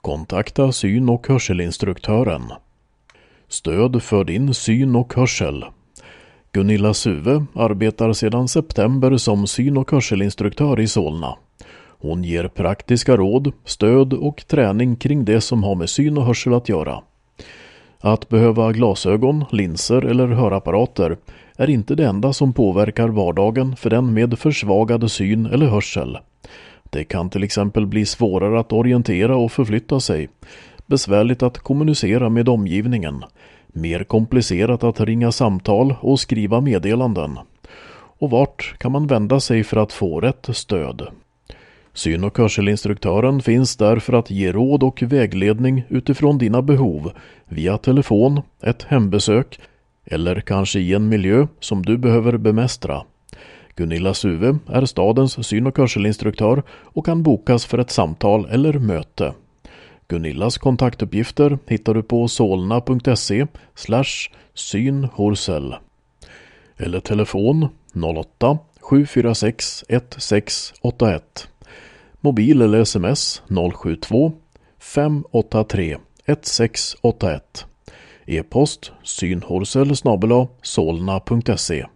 Kontakta syn- och hörselinstruktören. Stöd för din syn och hörsel. Gunilla Suve arbetar sedan september som syn- och hörselinstruktör i Solna. Hon ger praktiska råd, stöd och träning kring det som har med syn och hörsel att göra. Att behöva glasögon, linser eller hörapparater är inte det enda som påverkar vardagen för den med försvagad syn eller hörsel. Det kan till exempel bli svårare att orientera och förflytta sig, besvärligt att kommunicera med omgivningen, mer komplicerat att ringa samtal och skriva meddelanden. Och vart kan man vända sig för att få rätt stöd? Syn- och hörselinstruktören finns där för att ge råd och vägledning utifrån dina behov via telefon, ett hembesök eller kanske i en miljö som du behöver bemästra. Gunilla Suve är stadens syn- och hörselinstruktör och kan bokas för ett samtal eller möte. Gunillas kontaktuppgifter hittar du på solna.se/synhorsel eller telefon 08 746 1681. Mobil eller sms 072 583 1681. E-post synhorsel@solna.se.